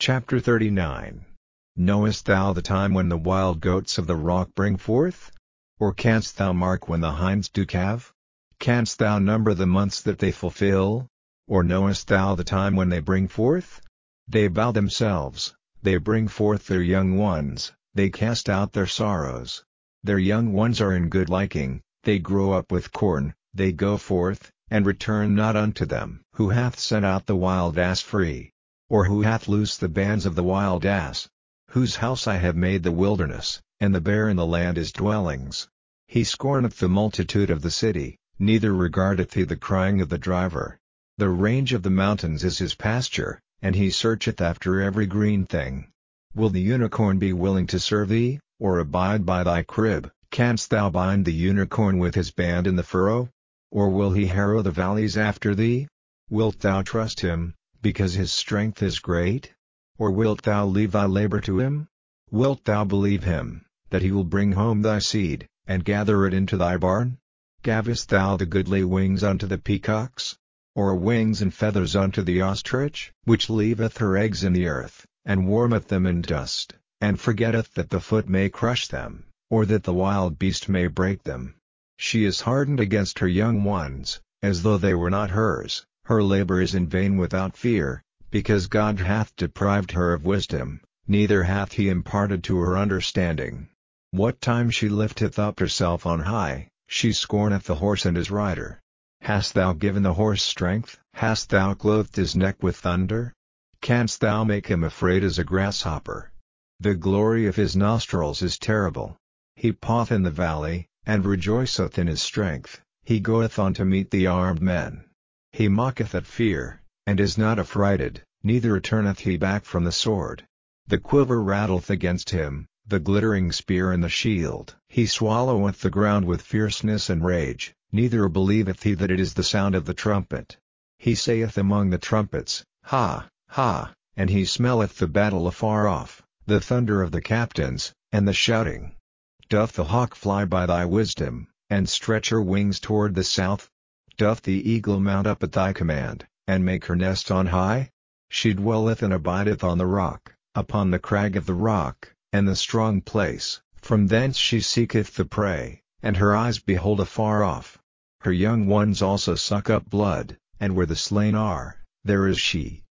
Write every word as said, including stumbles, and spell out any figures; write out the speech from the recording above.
Chapter thirty-nine. Knowest thou the time when the wild goats of the rock bring forth? Or canst thou mark when the hinds do calve? Canst thou number the months that they fulfill? Or knowest thou the time when they bring forth? They bow themselves, they bring forth their young ones, they cast out their sorrows. Their young ones are in good liking, they grow up with corn, they go forth, and return not unto them. Who hath sent out the wild ass free? Or who hath loosed the bands of the wild ass? Whose house I have made the wilderness, and the bear in the land his dwellings. He scorneth the multitude of the city, neither regardeth he the crying of the driver. The range of the mountains is his pasture, and he searcheth after every green thing. Will the unicorn be willing to serve thee, or abide by thy crib? Canst thou bind the unicorn with his band in the furrow? Or will he harrow the valleys after thee? Wilt thou trust him, because his strength is great? Or wilt thou leave thy labor to him? Wilt thou believe him, that he will bring home thy seed, and gather it into thy barn? Gavest thou the goodly wings unto the peacocks? Or wings and feathers unto the ostrich? Which leaveth her eggs in the earth, and warmeth them in dust, and forgetteth that the foot may crush them, or that the wild beast may break them. She is hardened against her young ones, as though they were not hers. Her labor is in vain without fear, because God hath deprived her of wisdom, neither hath he imparted to her understanding. What time she lifteth up herself on high, she scorneth the horse and his rider. Hast thou given the horse strength? Hast thou clothed his neck with thunder? Canst thou make him afraid as a grasshopper? The glory of his nostrils is terrible. He paweth in the valley, and rejoiceth in his strength. He goeth on to meet the armed men. He mocketh at fear, and is not affrighted, neither returneth he back from the sword. The quiver rattleth against him, the glittering spear and the shield. He swalloweth the ground with fierceness and rage, neither believeth he that it is the sound of the trumpet. He saith among the trumpets, Ha, ha, and he smelleth the battle afar off, the thunder of the captains, and the shouting. Doth the hawk fly by thy wisdom, and stretch her wings toward the south? Doth the eagle mount up at thy command, and make her nest on high? She dwelleth and abideth on the rock, upon the crag of the rock, and the strong place. From thence she seeketh the prey, and her eyes behold afar off. Her young ones also suck up blood, and where the slain are, there is she.